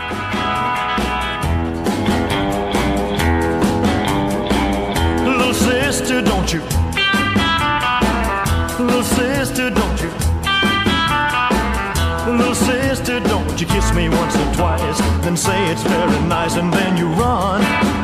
Little sister, don't you? Little sister, don't you? Little sister, don't you kiss me once or twice, then say it's very nice, and then you run.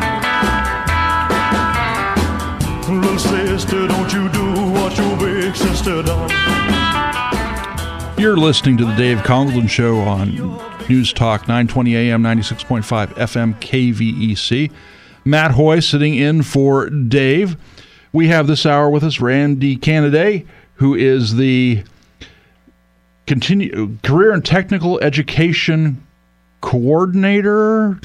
Little sister, don't you do what your big sister done. You're listening to the Dave Congleton Show on News Talk 920 AM, 96.5 FM, KVEC. Matt Hoy sitting in for Dave. We have this hour with us Randy Canaday, who is the Career and Technical Education Coordinator.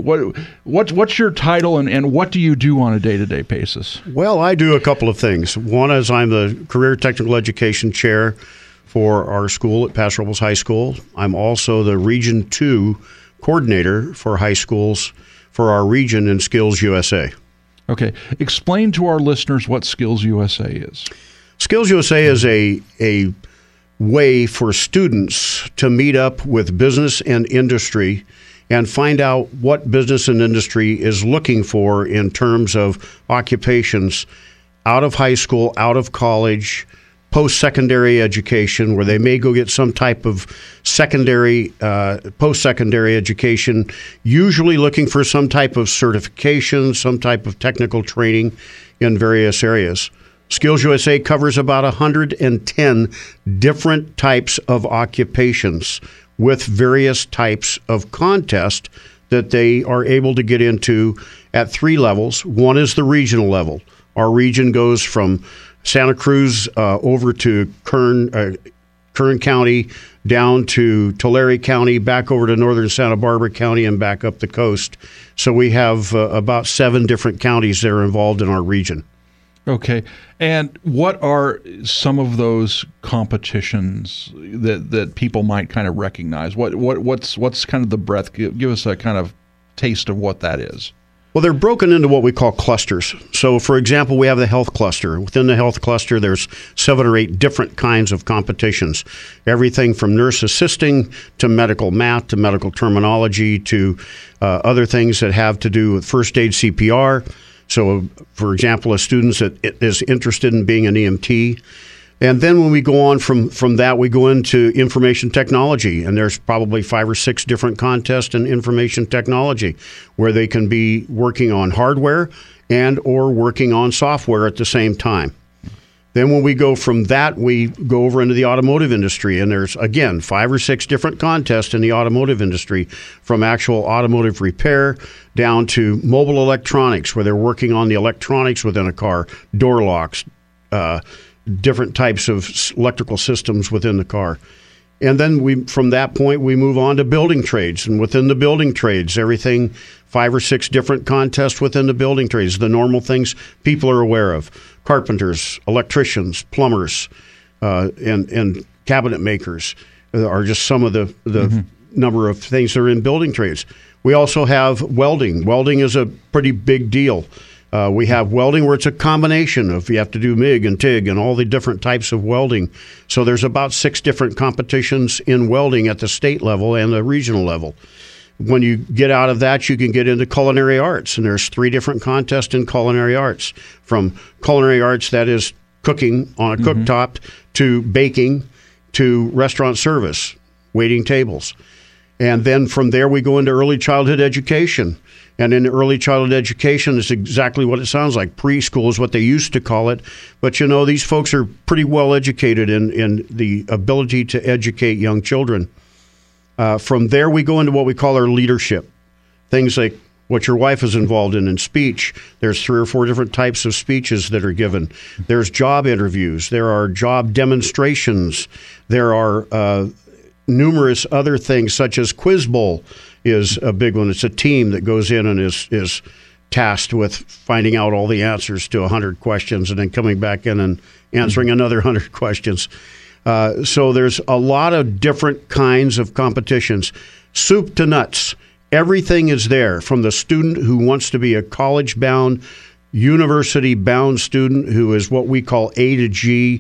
What's your title, and what do you do on a day-to-day basis? Well, I do a couple of things. One is I'm the Career Technical Education Chair for our school at Paso Robles High School. I'm also the Region 2 Coordinator for high schools for our region in Skills USA. Okay. Explain to our listeners what Skills USA is. Skills USA is a way for students to meet up with business and industry and find out what business and industry is looking for in terms of occupations out of high school, out of college, post-secondary education, where they may go get some type of secondary, post-secondary education, usually looking for some type of certification, some type of technical training in various areas. Skills USA covers about 110 different types of occupations with various types of contest that they are able to get into at three levels. One is the regional level. Our region goes from Santa Cruz over to Kern County, down to Tulare County, back over to northern Santa Barbara County, and back up the coast. So we have about 7 different counties that are involved in our region. Okay. And what are some of those competitions that people might kind of recognize? What's kind of the breadth? Give us a kind of taste of what that is. Well, they're broken into what we call clusters. So, for example, we have the health cluster. Within the health cluster, there's 7 or 8 different kinds of competitions. Everything from nurse assisting to medical math to medical terminology to other things that have to do with first aid CPR. So, for example, a student that is interested in being an EMT. And then when we go on from that, we go into information technology, and there's probably 5 or 6 different contests in information technology where they can be working on hardware and or working on software at the same time. Then when we go from that, we go over into the automotive industry, and there's, again, 5 or 6 different contests in the automotive industry, from actual automotive repair down to mobile electronics, where they're working on the electronics within a car, door locks, different types of electrical systems within the car. And then from that point, we move on to building trades. And within the building trades, everything, 5 or 6 different contests within the building trades, the normal things people are aware of. Carpenters, electricians, plumbers, and cabinet makers are just some of the number of things that are in building trades. We also have welding. Welding is a pretty big deal. We have welding where it's a combination of, you have to do MIG and TIG and all the different types of welding. So there's about 6 different competitions in welding at the state level and the regional level. When you get out of that, you can get into culinary arts, and there's 3 different contests in culinary arts, from culinary arts, that is cooking on a cooktop, to baking, to restaurant service, waiting tables. And then from there, we go into early childhood education. And in early childhood education, it's exactly what it sounds like. Preschool is what they used to call it. But, you know, these folks are pretty well educated in the ability to educate young children. From there, we go into what we call our leadership. Things like what your wife is involved in speech. There's 3 or 4 different types of speeches that are given. There's job interviews. There are job demonstrations. There are numerous other things, such as Quiz Bowl is a big one. It's a team that goes in and is tasked with finding out all the answers to 100 questions and then coming back in and answering another 100 questions. So there's a lot of different kinds of competitions. Soup to nuts. Everything is there, from the student who wants to be a college-bound, university-bound student who is what we call A to G.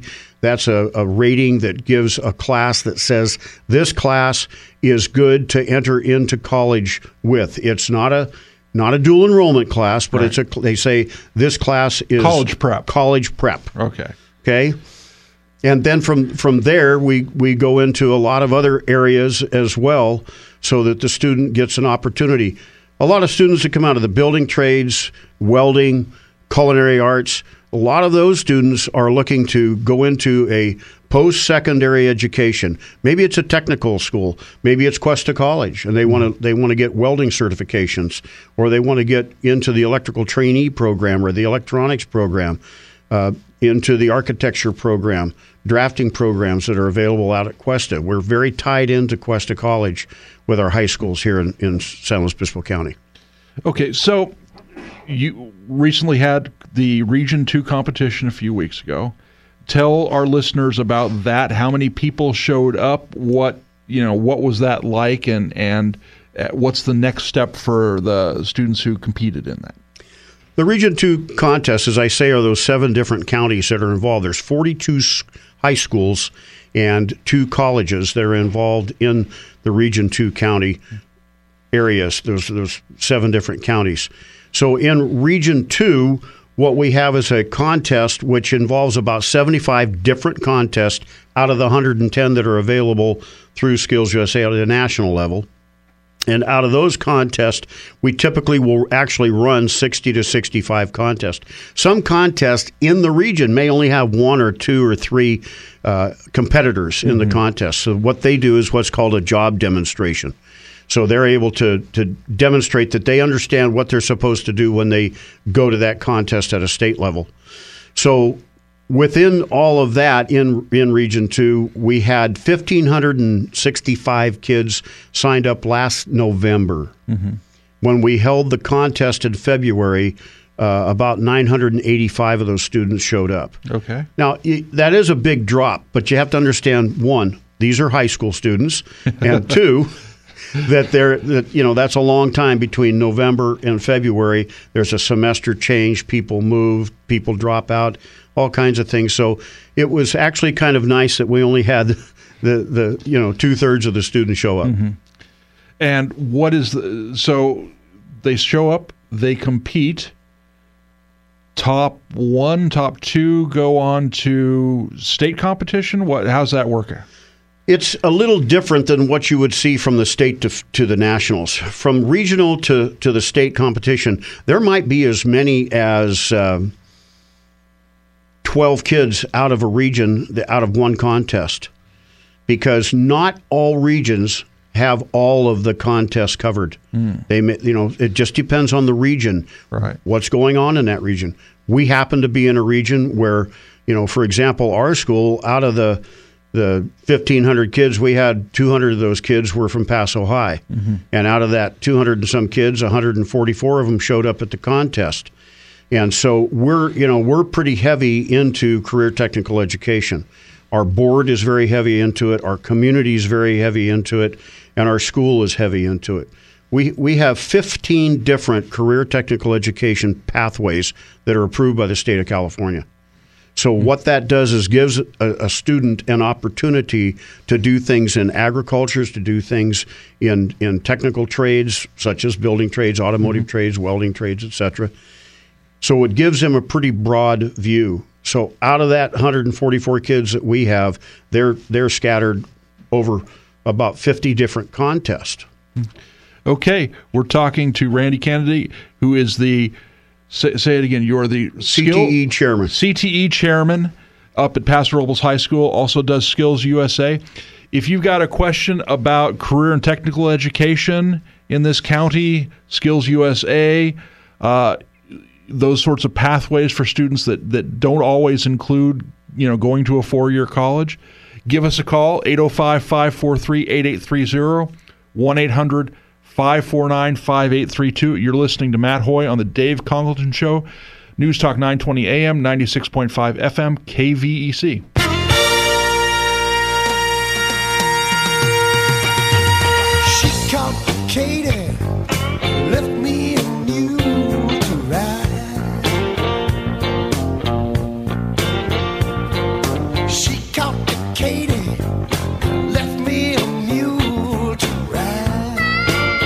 That's a rating that gives a class that says this class is good to enter into college with. It's not a dual enrollment class, but right. they say this class is college prep. College prep. Okay. And then from there, we go into a lot of other areas as well so that the student gets an opportunity. A lot of students that come out of the building trades, welding, culinary arts, a lot of those students are looking to go into a post-secondary education. Maybe it's a technical school. Maybe it's Cuesta College, and they want to get welding certifications, or they want to get into the electrical trainee program or the electronics program, into the architecture program, drafting programs that are available out at Cuesta. We're very tied into Cuesta College with our high schools here in San Luis Obispo County. Okay, so you recently had the Region 2 competition a few weeks ago. Tell our listeners about that. How many people showed up? What was that like, and what's the next step for the students who competed in that? The Region 2 contest, as I say, are those 7 different counties that are involved. There's 42 high schools and 2 colleges that are involved in the Region 2 county areas. There's 7 different counties. So in Region 2, what we have is a contest which involves about 75 different contests out of the 110 that are available through Skills USA at a national level. And out of those contests, we typically will actually run 60 to 65 contests. Some contests in the region may only have 1 or 2 or 3 competitors in the contest. So what they do is what's called a job demonstration. So they're able to demonstrate that they understand what they're supposed to do when they go to that contest at a state level. So within all of that, in Region 2, we had 1,565 kids signed up last November. When we held the contest in February, about 985 of those students showed up. Okay. Now, that is a big drop, but you have to understand, 1, these are high school students, and 2, that's a long time between November and February. There's a semester change, people move, people drop out, all kinds of things. So it was actually kind of nice that we only had the 2/3 of the students show up. And what is so they show up, they compete. Top 1, top 2 go on to state competition. How's that working? It's a little different than what you would see from the state to the nationals. From regional to the state competition, there might be as many as 12 kids out of a region, out of one contest, because not all regions have all of the contests covered. It just depends on the region, right? What's going on in that region. We happen to be in a region where, for example, our school, out of the 1,500 kids, we had 200 of those kids were from Paso High. And out of that 200 and some kids, 144 of them showed up at the contest. And so we're pretty heavy into career technical education. Our board is very heavy into it. Our community is very heavy into it. And our school is heavy into it. We have 15 different career technical education pathways that are approved by the state of California. So what that does is gives a student an opportunity to do things in agriculture, to do things in technical trades, such as building trades, automotive trades, welding trades, etc. So it gives them a pretty broad view. So out of that 144 kids that we have, they're scattered over about 50 different contests. Okay, we're talking to Randy Kennedy, who is the Say it again. You're the CTE chairman. CTE chairman up at Paso Robles High School, also does Skills USA. If you've got a question about career and technical education in this county, Skills USA, those sorts of pathways for students that don't always include, going to a 4-year college, give us a call, 805-543-8830, 1-800-549-5832. You're listening to Matt Hoy on the Dave Congleton Show, News Talk 920 AM, 96.5 FM, KVEC. She complicated, left me and you to ride. She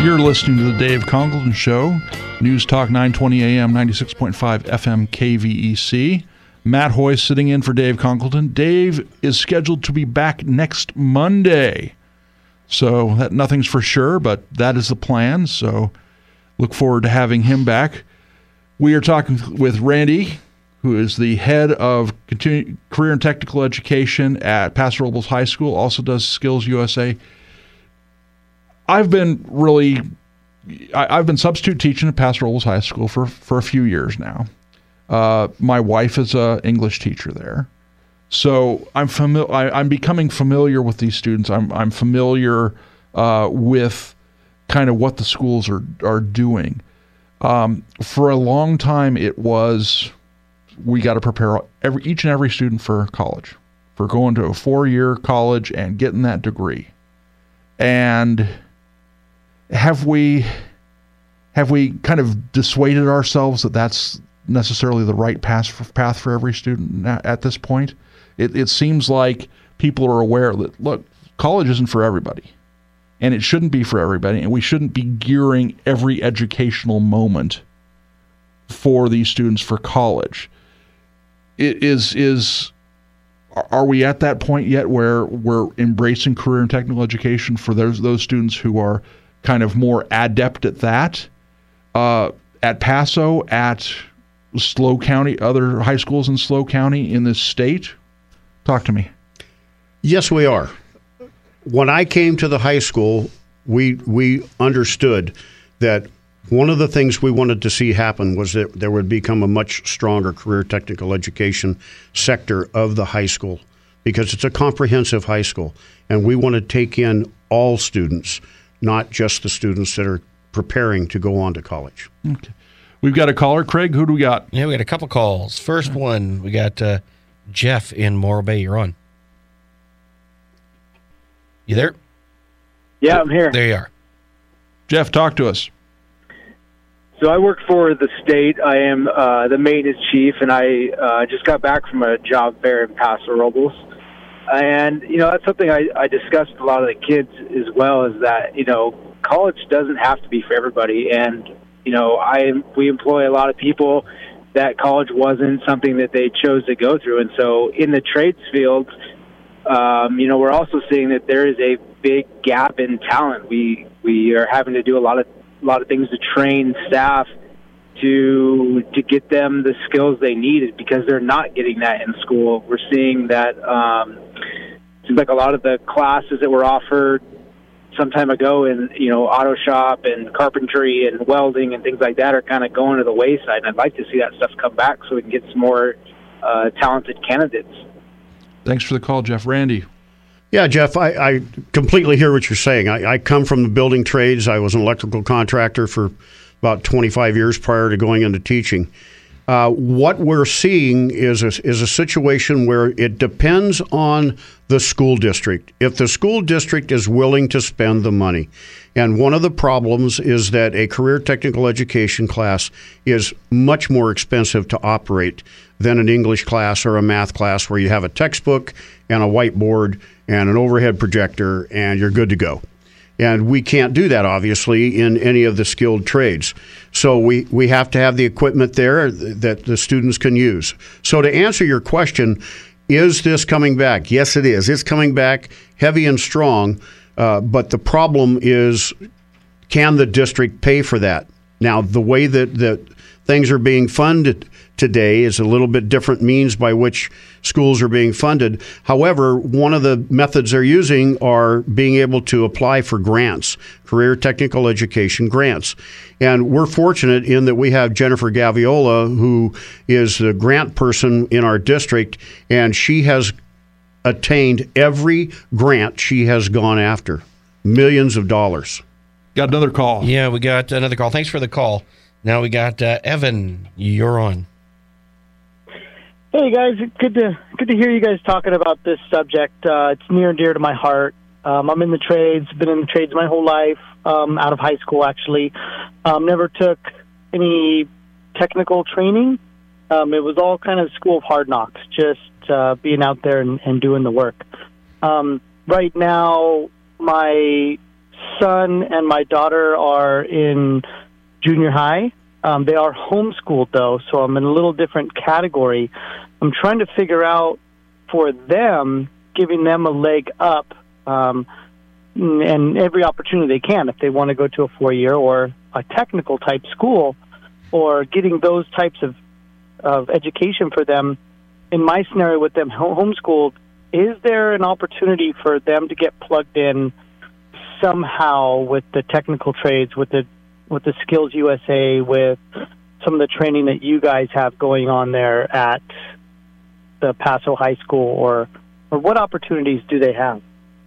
You're listening to the Dave Congleton Show, News Talk 920 AM, 96.5 FM KVEC. Matt Hoyce sitting in for Dave Congleton. Dave is scheduled to be back next Monday. So nothing's for sure, but that is the plan. So look forward to having him back. We are talking with Randy, who is the head of career and technical education at Paso Robles High School, also does Skills USA. I've been substitute teaching at Paso Robles High School for a few years now. My wife is an English teacher there, so I'm becoming familiar with these students. I'm familiar with kind of what the schools are doing. For a long time, it was we got to prepare each and every student for college, for going to a 4-year college and getting that degree. And have we kind of dissuaded ourselves that that's necessarily the right path for every student at this point? It seems like people are aware that, look, college isn't for everybody, and it shouldn't be for everybody, and we shouldn't be gearing every educational moment for these students for college. Are we at that point yet where we're embracing career and technical education for those students who are kind of more adept at that? At Paso, at SLO County, other high schools in SLO County in this state? Talk to me. Yes, we are. When I came to the high school, we understood that one of the things we wanted to see happen was that there would become a much stronger career technical education sector of the high school, because it's a comprehensive high school, and we want to take in all students, not just the students that are preparing to go on to college. Okay. We've got a caller. Craig, who do we got? Yeah, we got a couple calls. First one, we got Jeff in Morro Bay. You're on. You there? Yeah, I'm here. There you are. Jeff, talk to us. So I work for the state. I am the maintenance chief, and I just got back from a job fair in Paso Robles. And, that's something I discussed with a lot of the kids as well, is that, college doesn't have to be for everybody. And, we employ a lot of people that college wasn't something that they chose to go through. And so in the trades fields, we're also seeing that there is a big gap in talent. We are having to do a lot of things to train staff to get them the skills they needed, because they're not getting that in school. We're seeing that it seems like a lot of the classes that were offered some time ago in auto shop and carpentry and welding and things like that are kind of going to the wayside. And I'd like to see that stuff come back so we can get some more talented candidates. Thanks for the call, Jeff. Randy. Yeah, Jeff, I completely hear what you're saying. I come from the building trades. I was an electrical contractor for about 25 years prior to going into teaching. What we're seeing is a situation where it depends on the school district. If the school district is willing to spend the money, and one of the problems is that a career technical education class is much more expensive to operate than an English class or a math class, where you have a textbook and a whiteboard and an overhead projector and you're good to go. And we can't do that, obviously, in any of the skilled trades. So we have to have the equipment there that the students can use. So to answer your question, is this coming back? Yes, it is. It's coming back heavy and strong, but the problem is, can the district pay for that? Now, the way that things are being funded today is a little bit different means by which schools are being funded. However, one of the methods they're using are being able to apply for grants, career technical education grants. And we're fortunate in that we have Jennifer Gaviola, who is the grant person in our district, and she has attained every grant she has gone after, millions of dollars. Got another call. Yeah, we got another call. Thanks for the call. Now we got Evan. You're on. Hey guys, good to hear you guys talking about this subject. It's near and dear to my heart. I'm in the trades, been in the trades my whole life, out of high school actually. Never took any technical training. It was all kind of school of hard knocks, just being out there and doing the work. Right now, my son and my daughter are in junior high. They are homeschooled, though, so I'm in a little different category. I'm trying to figure out for them, giving them a leg up and every opportunity they can if they want to go to a 4-year or a technical type school, or getting those types of education for them. In my scenario with them homeschooled, is there an opportunity for them to get plugged in somehow with the technical trades, with the Skills USA, with some of the training that you guys have going on there at the Paso High School, or what opportunities do they have?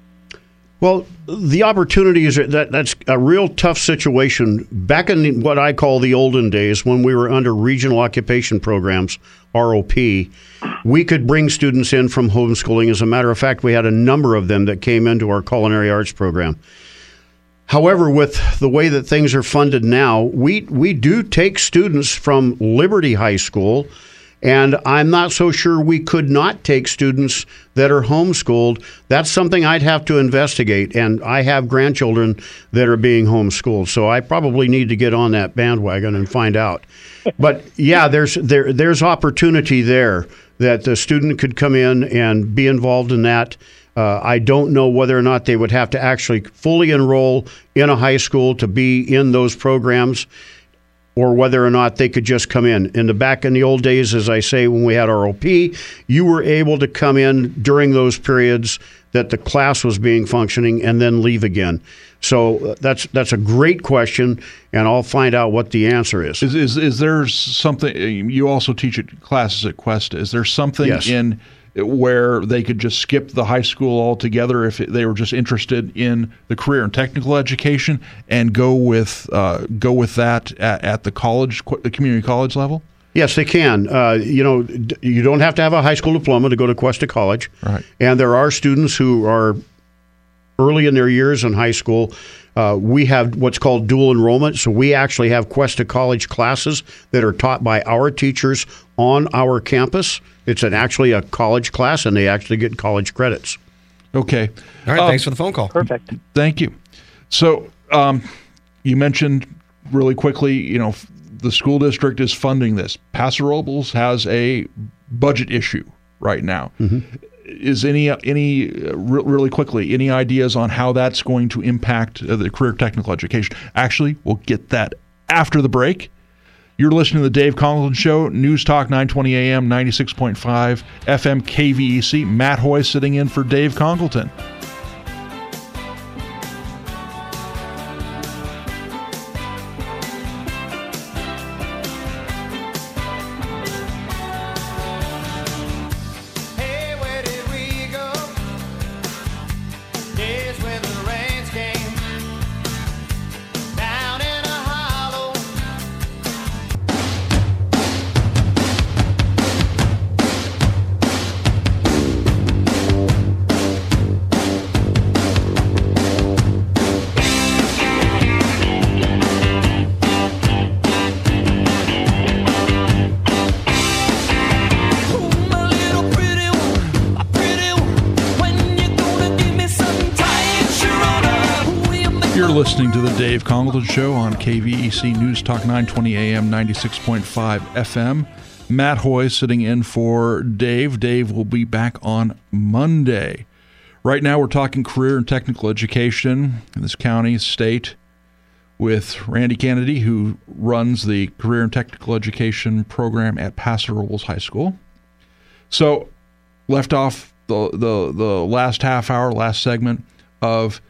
Well, the opportunity is that's a real tough situation. Back in what I call the olden days, when we were under regional occupation programs, ROP, we could bring students in from homeschooling. As a matter of fact, we had a number of them that came into our culinary arts program. However, with the way that things are funded now, we do take students from Liberty High School, and I'm not so sure we could not take students that are homeschooled. That's something I'd have to investigate, and I have grandchildren that are being homeschooled, so I probably need to get on that bandwagon and find out. But yeah, there's opportunity there that the student could come in and be involved in that. I don't know whether or not they would have to actually fully enroll in a high school to be in those programs, or whether or not they could just come in. Back in the old days, as I say, when we had ROP, you were able to come in during those periods that the class was being functioning and then leave again. So that's a great question, and I'll find out what the answer is. Is there something, you also teach classes at Cuesta, is there something Yes. in where they could just skip the high school altogether if they were just interested in the career and technical education and go with that at the community college level? Yes, they can. You don't have to have a high school diploma to go to Cuesta College. Right. And there are students who are early in their years in high school. We have what's called dual enrollment. So we actually have Cuesta College classes that are taught by our teachers on our campus. It's actually a college class, and they actually get college credits. Okay. All right, thanks for the phone call. Perfect. Thank you. So you mentioned really quickly, the school district is funding this. Paso Robles has a budget issue right now. Mm-hmm. Is really quickly, any ideas on how that's going to impact the career technical education? Actually, we'll get that after the break. You're listening to the Dave Congleton Show, News Talk 920 AM, 96.5 FM KVEC. Matt Hoy sitting in for Dave Congleton. Listening to the Dave Congleton Show on KVEC News Talk 920 AM, 96.5 FM. Matt Hoy sitting in for Dave. Dave will be back on Monday. Right now we're talking career and technical education in this county, state, with Randy Kennedy, who runs the career and technical education program at Paso Robles High School. So left off the last half hour, last segment of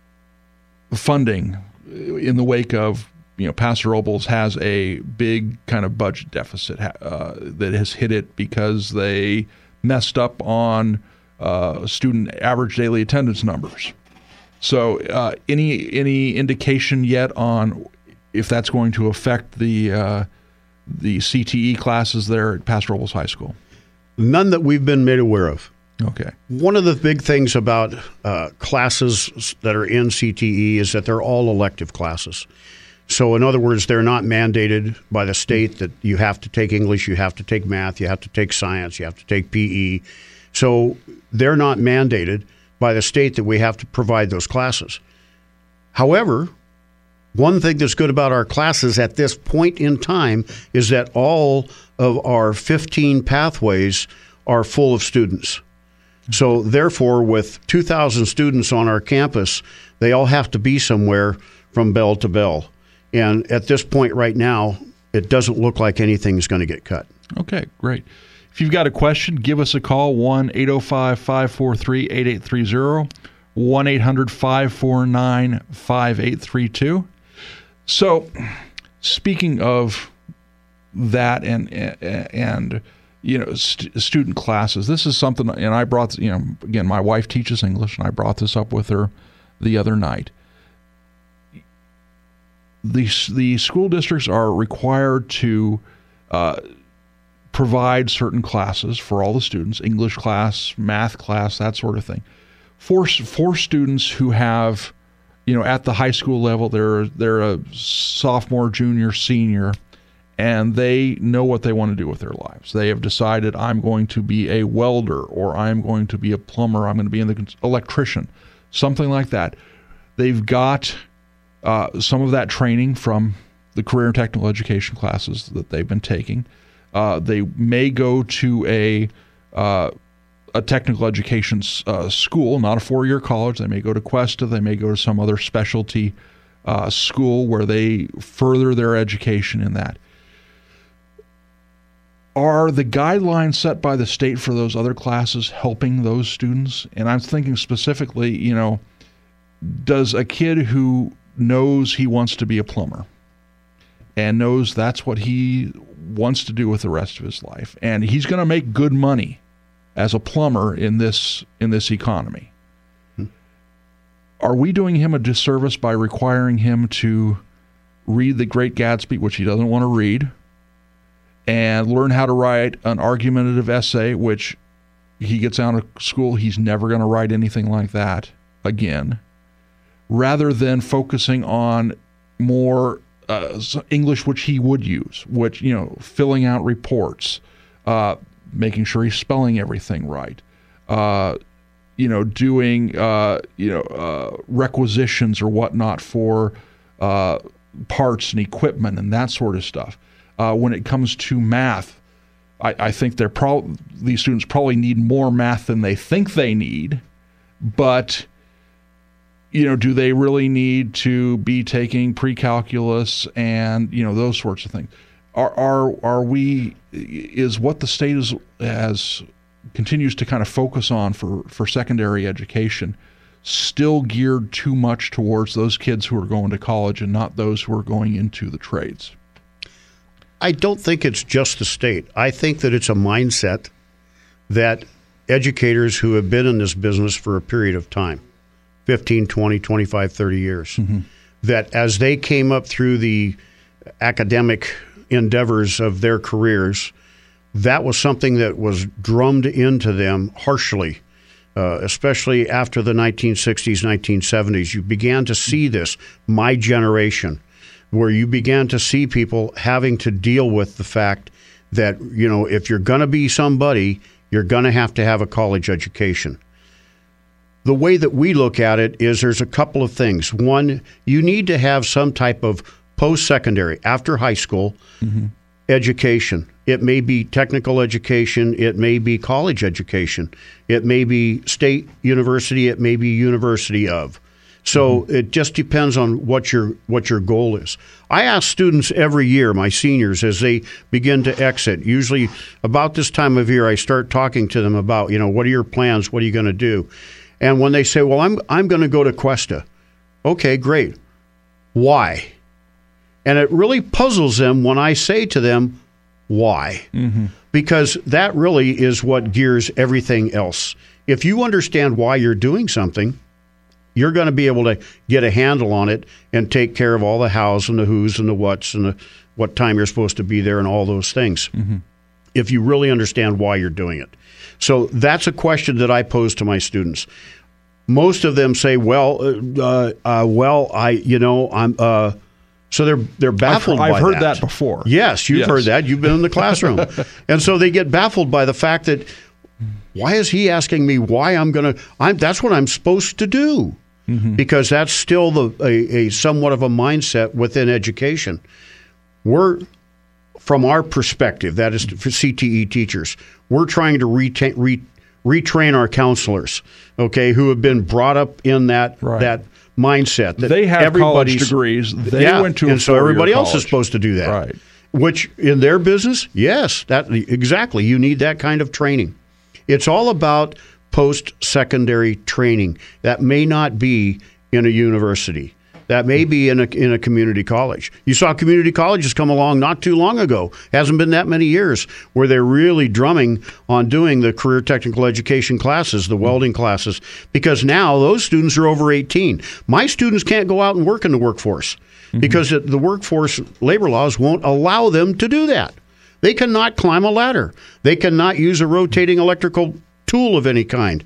funding in the wake of, Paso Robles has a big kind of budget deficit that has hit it because they messed up on student average daily attendance numbers. So any indication yet on if that's going to affect the CTE classes there at Paso Robles High School? None that we've been made aware of. Okay. One of the big things about classes that are in CTE is that they're all elective classes. So in other words, they're not mandated by the state that you have to take English, you have to take math, you have to take science, you have to take PE. So they're not mandated by the state that we have to provide those classes. However, one thing that's good about our classes at this point in time is that all of our 15 pathways are full of students. So therefore, with 2,000 students on our campus, they all have to be somewhere from bell to bell. And at this point right now, it doesn't look like anything's going to get cut. Okay, great. If you've got a question, give us a call, 1-805-543-8830, 1-800-549-5832. So, speaking of that and student classes, this is something, and I brought, again, my wife teaches English, and I brought this up with her the other night. The school districts are required to provide certain classes for all the students, English class, math class, that sort of thing, for students who have, at the high school level, they're a sophomore, junior, senior, and they know what they want to do with their lives. They have decided, I'm going to be a welder, or I'm going to be a plumber, I'm going to be an electrician, something like that. They've got some of that training from the career and technical education classes that they've been taking. They may go to a technical education school, not a four-year college. They may go to Cuesta. They may go to some other specialty school where they further their education in that. Are the guidelines set by the state for those other classes helping those students? And I'm thinking specifically, does a kid who knows he wants to be a plumber and knows that's what he wants to do with the rest of his life, and he's going to make good money as a plumber in this economy, are we doing him a disservice by requiring him to read The Great Gatsby, which he doesn't want to read, and learn how to write an argumentative essay, which he gets out of school, he's never going to write anything like that again, rather than focusing on more English, which he would use, which, filling out reports, making sure he's spelling everything right, doing, requisitions or whatnot for parts and equipment and that sort of stuff. When it comes to math, I think these students probably need more math than they think they need, but do they really need to be taking pre-calculus and, those sorts of things? Is what the state has continues to kind of focus on for secondary education still geared too much towards those kids who are going to college and not those who are going into the trades? I don't think it's just the state. I think that it's a mindset that educators who have been in this business for a period of time, 15, 20, 25, 30 years, that as they came up through the academic endeavors of their careers, that was something that was drummed into them harshly, especially after the 1960s, 1970s. You began to see this, my generation, where you began to see people having to deal with the fact that, if you're going to be somebody, you're going to have a college education. The way that we look at it is there's a couple of things. One, you need to have some type of post-secondary, after high school, education. It may be technical education. It may be college education. It may be state university. It may be university of. So it just depends on what your goal is. I ask students every year, my seniors, as they begin to exit, usually about this time of year, I start talking to them about, what are your plans? What are you going to do? And when they say, well, I'm going to go to Cuesta. Okay, great. Why? And it really puzzles them when I say to them, why? Because that really is what gears everything else. If you understand why you're doing something, you're going to be able to get a handle on it and take care of all the hows and the who's and the what's and what time you're supposed to be there and all those things. If you really understand why you're doing it. So that's a question that I pose to my students. Most of them say, I'm so they're baffled by that. I've heard that before. Yes, you've heard that. You've been in the classroom. And so they get baffled by the fact that, why is he asking me why that's what I'm supposed to do? because that's still a somewhat of a mindset within education. We're, from our perspective, that is for CTE teachers, we're trying to retrain our counselors, okay, who have been brought up in that mindset. That they have college degrees. They went to and so everybody else is supposed to do that. Right. Which, in their business, yes, exactly. You need that kind of training. It's all about post-secondary training. That may not be in a university. That may be in a community college. You saw community colleges come along not too long ago. Hasn't been that many years where they're really drumming on doing the career technical education classes, the welding classes, because now those students are over 18. My students can't go out and work in the workforce because the workforce labor laws won't allow them to do that. They cannot climb a ladder. They cannot use a rotating electrical tool of any kind.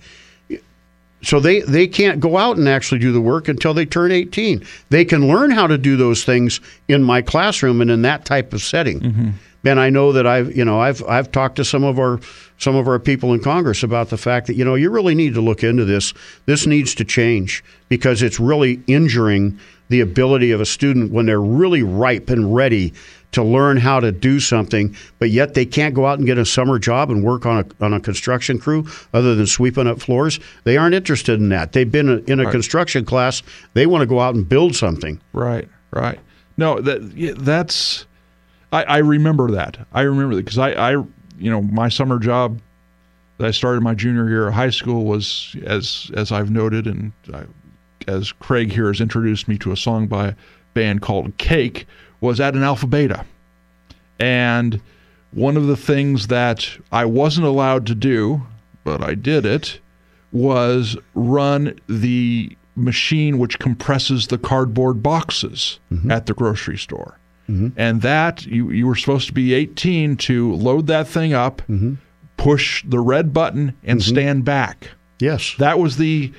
So they can't go out and actually do the work until they turn 18. They can learn how to do those things in my classroom and in that type of setting. And I know that I've talked to some of our people in Congress about the fact that, you really need to look into this. This needs to change because it's really injuring the ability of a student when they're really ripe and ready to learn how to do something, but yet they can't go out and get a summer job and work on a construction crew other than sweeping up floors. They aren't interested in that. They've been in a construction class. They want to go out and build something. Right. No, that's I remember that. I remember that because I my summer job that I started my junior year of high school was, as I've noted, and as Craig here has introduced me to a song by a band called Cake, was at an Alpha Beta. And one of the things that I wasn't allowed to do, but I did it, was run the machine which compresses the cardboard boxes at the grocery store. And that, you were supposed to be 18 to load that thing up, push the red button, and stand back. Yes. That was the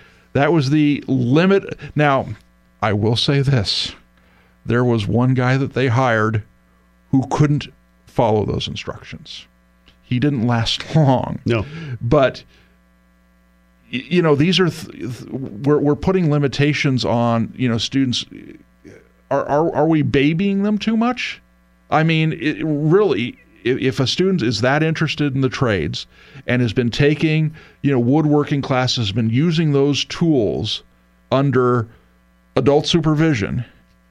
limit. Now, I will say this. There was one guy that they hired who couldn't follow those instructions. He didn't last long. No. But, these are, we're putting limitations on, students. Are we babying them too much? I mean, really, if a student is that interested in the trades and has been taking, woodworking classes, been using those tools under adult supervision,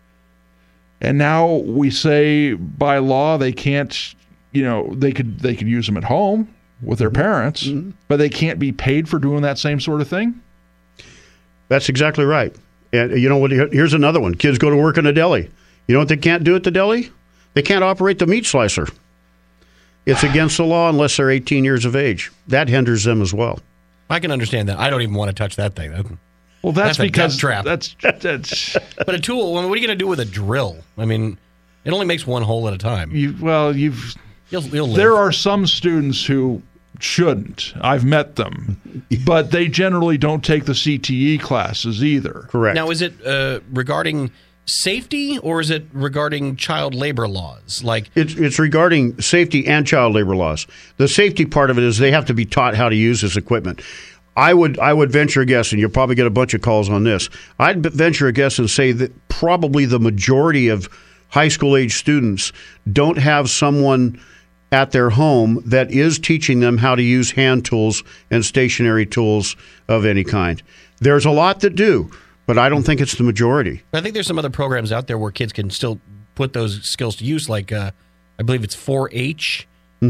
and now we say by law they can't, they could use them at home with their parents, but they can't be paid for doing that same sort of thing? That's exactly right. And you know what? Here's another one. Kids go to work in a deli. You know what they can't do at the deli? They can't operate the meat slicer. It's against the law unless they're 18 years of age. That hinders them as well. I can understand that. I don't even want to touch that thing. Well, that's because a trap. That's But a tool. What are you going to do with a drill? I mean, it only makes one hole at a time. You'll live. There are some students who shouldn't. I've met them, but they generally don't take the CTE classes either. Correct. Now, is it regarding safety or is it regarding child labor laws? Like it's regarding safety and child labor laws. The safety part of it is they have to be taught how to use this equipment. I would venture a guess, and you'll probably get a bunch of calls on this. I'd venture a guess and say that probably the majority of high school age students don't have someone at their home that is teaching them how to use hand tools and stationary tools of any kind. There's a lot that do, but I don't think it's the majority. I think there's some other programs out there where kids can still put those skills to use, like I believe it's 4-H,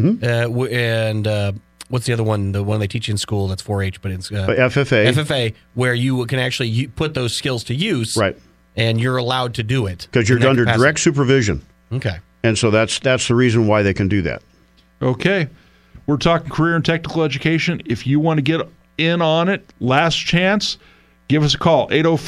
and what's the other one? The one they teach in school that's 4-H, but it's FFA. FFA, where you can actually put those skills to use, right? And you're allowed to do it because you're under direct supervision. Okay, and so that's the reason why they can do that. Okay. We're talking career and technical education. If you want to get in on it, last chance, give us a call,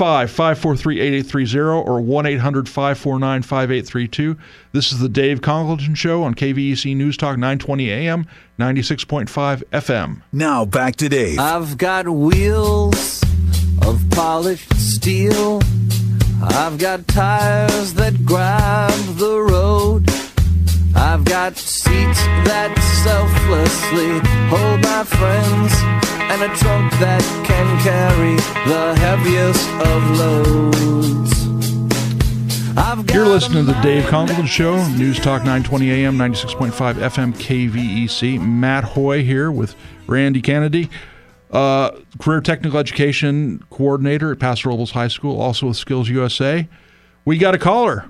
805-543-8830 or 1-800-549-5832. This is the Dave Congleton Show on KVEC News Talk 920 AM, 96.5 FM. Now back to Dave. I've got wheels of polished steel. I've got tires that grab the road. I've got seats that selflessly hold my friends and a truck that can carry the heaviest of loads. You're listening to the Dave Congleton Show, News Talk 920 AM, 96.5 FM KVEC. Matt Hoy here with Randy Kennedy, Career Technical Education Coordinator at Paso Robles High School, also with Skills USA. We got a caller.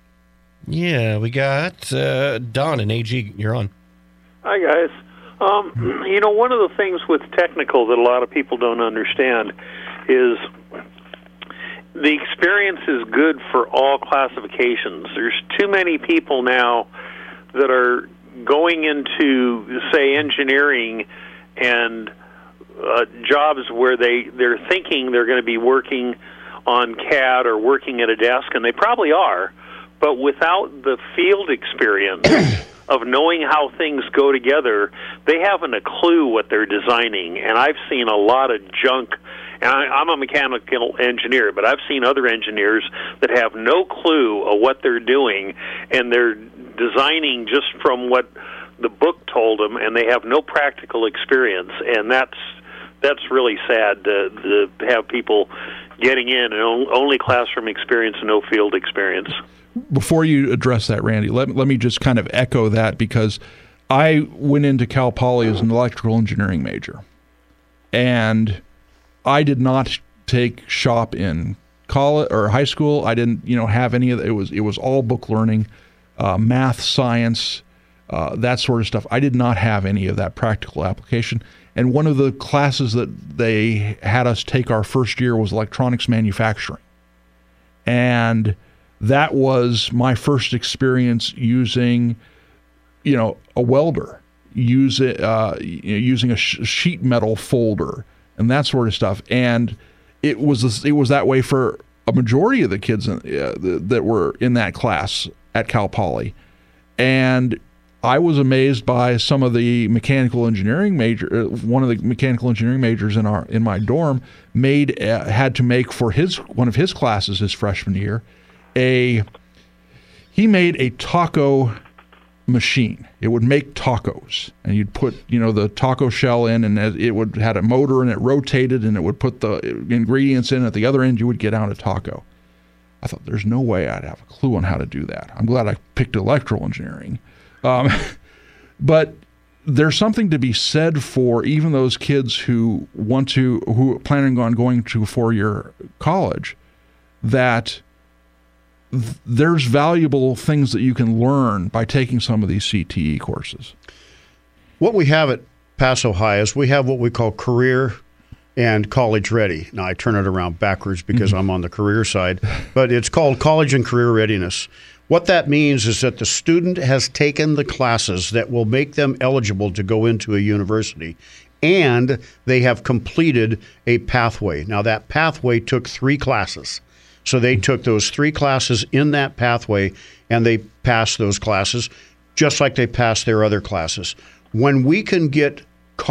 Yeah, we got Don and AG. You're on. Hi, guys. One of the things with technical that a lot of people don't understand is the experience is good for all classifications. There's too many people now that are going into, say, engineering and jobs where they're thinking they're going to be working on CAD or working at a desk, and they probably are, but without the field experience of knowing how things go together, they haven't a clue what they're designing. And I've seen a lot of junk. And I'm a mechanical engineer, but I've seen other engineers that have no clue of what they're doing, and they're designing just from what the book told them, and they have no practical experience. And that's really sad to have people getting in and only classroom experience and no field experience. Before you address that, Randy, let me just kind of echo that, because I went into Cal Poly as an electrical engineering major, and I did not take shop in college or high school. I didn't, have any of it. It was all book learning, math, science, that sort of stuff. I did not have any of that practical application. And one of the classes that they had us take our first year was electronics manufacturing, and that was my first experience using, a welder, using a sheet metal folder, and that sort of stuff. And it was that way for a majority of the kids that were in that class at Cal Poly. And I was amazed by some of the mechanical engineering one of the mechanical engineering majors in my dorm had to make for one of his classes his freshman year. He made a taco machine. It would make tacos, and you'd put the taco shell in, and it had a motor, and it rotated, and it would put the ingredients in. At the other end, you would get out a taco. I thought, there's no way I'd have a clue on how to do that. I'm glad I picked electrical engineering. But there's something to be said for even those kids who planning on going to a 4-year college, that there's valuable things that you can learn by taking some of these CTE courses. What we have at Paso High is we have what we call career and college ready. Now, I turn it around backwards because I'm on the career side, but it's called college and career readiness. What that means is that the student has taken the classes that will make them eligible to go into a university, and they have completed a pathway. Now, that pathway took 3 classes. So they took those 3 classes in that pathway, and they passed those classes just like they passed their other classes. When we can get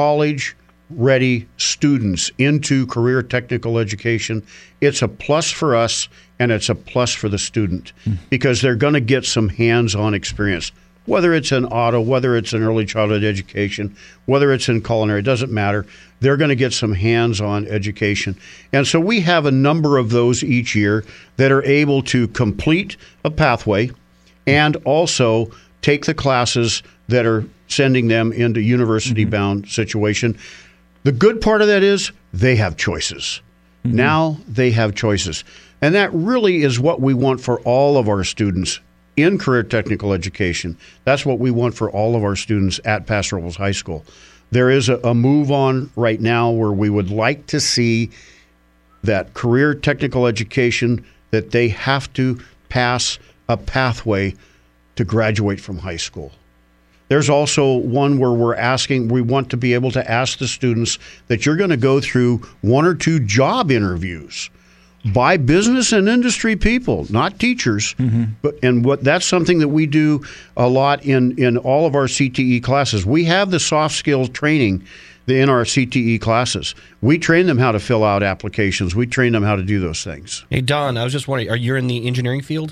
college-ready students into career technical education, it's a plus for us, and it's a plus for the student, because they're going to get some hands-on experience. Whether it's in auto, whether it's in early childhood education, whether it's in culinary, it doesn't matter. They're going to get some hands-on education. And so we have a number of those each year that are able to complete a pathway and also take the classes that are sending them into university-bound situation. The good part of that is they have choices. Now they have choices. And that really is what we want for all of our students in career technical education. That's what we want for all of our students at Paso Robles High School. There is a move on right now where we would like to see that career technical education, that they have to pass a pathway to graduate from high school. There's also one where we want to be able to ask the students that you're going to go through 1 or 2 job interviews by business and industry people, not teachers. That's something that we do a lot in all of our CTE classes. We have the soft skills training in our CTE classes. We train them how to fill out applications. We train them how to do those things. Hey, Don, I was just wondering, are you in the engineering field?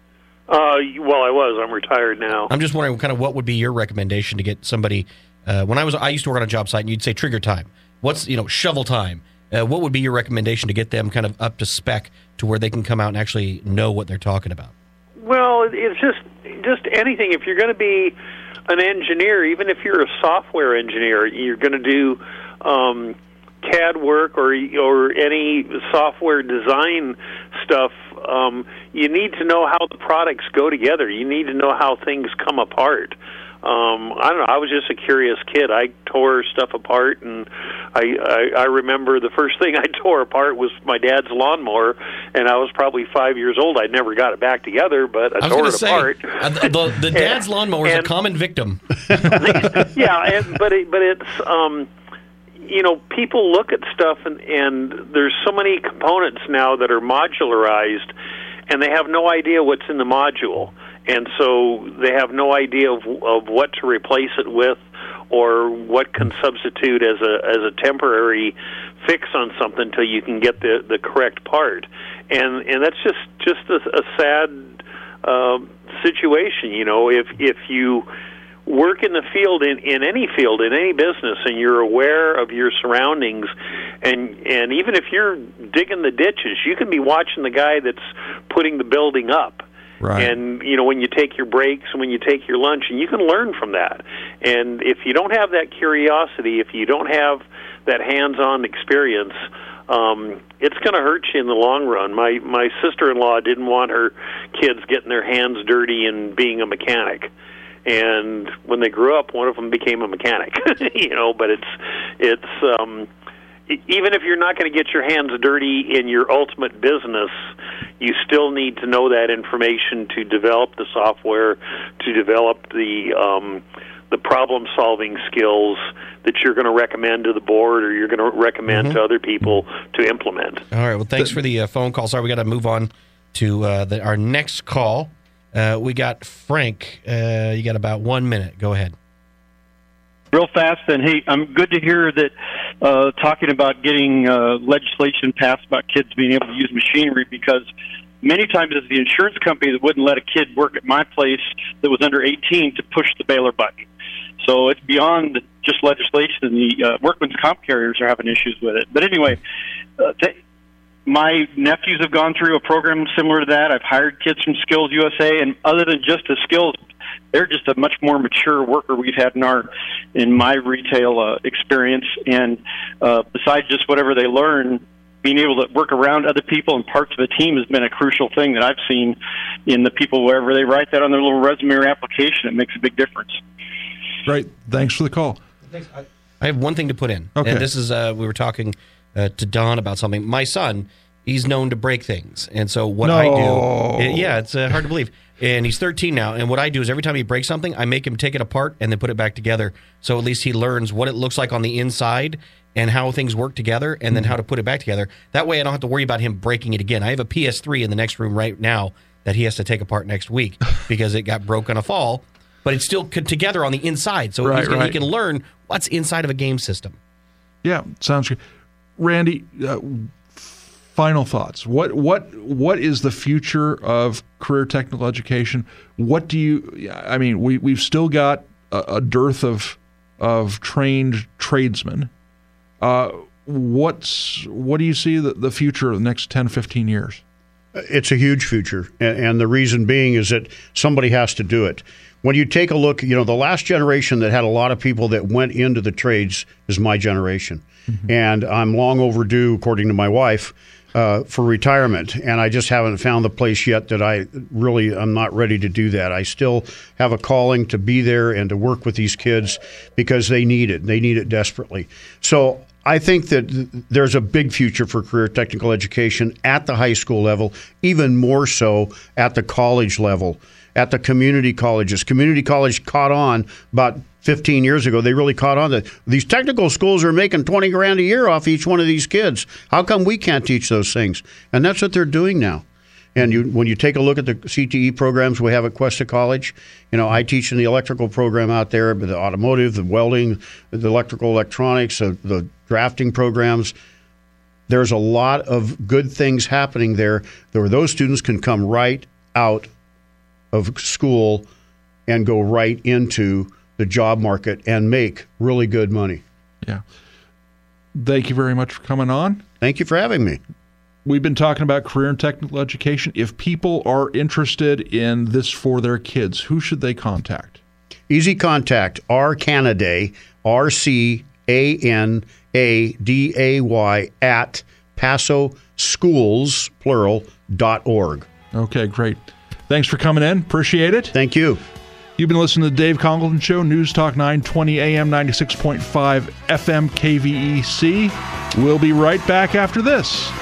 Well, I was. I'm retired now. I'm just wondering kind of what would be your recommendation to get somebody, I used to work on a job site, and you'd say trigger time. what's shovel time. What would be your recommendation to get them kind of up to spec to where they can come out and actually know what they're talking about? Well, it's just anything. If you're going to be an engineer, even if you're a software engineer, you're going to do CAD work or any software design stuff. You need to know how the products go together. You need to know how things come apart. I don't know. I was just a curious kid. I tore stuff apart, and I remember the first thing I tore apart was my dad's lawnmower, and I was probably 5 years old. I never got it back together, but I tore it apart. The dad's lawnmower is a common victim. Yeah, but it's people look at stuff, and there's so many components now that are modularized, and they have no idea what's in the module. And so they have no idea of what to replace it with, or what can substitute as a temporary fix on something until you can get the correct part. And that's just a sad situation. If you work in the field, in any business, and you're aware of your surroundings, and even if you're digging the ditches, you can be watching the guy that's putting the building up. Right. And, when you take your breaks and when you take your lunch, and you can learn from that. And if you don't have that curiosity, if you don't have that hands-on experience, it's going to hurt you in the long run. My sister-in-law didn't want her kids getting their hands dirty and being a mechanic. And when they grew up, one of them became a mechanic, but it's even if you're not going to get your hands dirty in your ultimate business, you still need to know that information to develop the software, to develop the problem-solving skills that you're going to recommend to the board, or you're going to recommend to other people to implement. All right. Well, thanks for the phone call. Sorry, we got to move on to our next call. We got Frank. You got about 1 minute. Go ahead. Real fast, and hey, I'm good to hear that talking about getting legislation passed about kids being able to use machinery, because many times it's the insurance company that wouldn't let a kid work at my place that was under 18 to push the bailer button. So it's beyond just legislation. The workman's comp carriers are having issues with it. But anyway, my nephews have gone through a program similar to that. I've hired kids from Skills USA, and other than just the skills, they're just a much more mature worker we've had in my retail experience. And besides just whatever they learn, being able to work around other people and parts of a team has been a crucial thing that I've seen in the people wherever they write that on their little resume or application. It makes a big difference. Great. Thanks for the call. I have one thing to put in. Okay. And this is, we were talking to Don about something. My son, he's known to break things. And so what I do, it's hard to believe. And he's 13 now, and what I do is every time he breaks something, I make him take it apart and then put it back together, so at least he learns what it looks like on the inside and how things work together, and then how to put it back together. That way I don't have to worry about him breaking it again. I have a PS3 in the next room right now that he has to take apart next week because it got broke on a fall, but it's still together on the inside, so he can learn what's inside of a game system. Yeah, sounds good. Randy, final thoughts. What is the future of career technical education? What do you? I mean, we've still got a dearth of trained tradesmen. What do you see the future of the next 10, 15 years? It's a huge future, and the reason being is that somebody has to do it. When you take a look, the last generation that had a lot of people that went into the trades is my generation, and I'm long overdue, according to my wife, for retirement, and I just haven't found the place yet that I'm not ready to do that. I still have a calling to be there and to work with these kids because they need it. They need it desperately. So I think that there's a big future for career technical education at the high school level, even more so at the college level, at the community colleges. Community college caught on about 15 years ago. They really caught on that these technical schools are making $20,000 a year off each one of these kids. How come we can't teach those things? And that's what they're doing now. And when you take a look at the CTE programs we have at Cuesta College, I teach in the electrical program out there, the automotive, the welding, the electrical electronics, the drafting programs. There's a lot of good things happening there where those students can come right out of school and go right into the job market and make really good money. Yeah. Thank you very much for coming on. Thank you for having me. We've been talking about career and technical education. If people are interested in this for their kids, who should they contact? Easy contact, rcanaday, RCANADAY at PasoSchools, plural.org. Okay, great. Thanks for coming in. Appreciate it. Thank you. You've been listening to the Dave Congleton Show, News Talk 920 AM, 96.5 FM, KVEC. We'll be right back after this.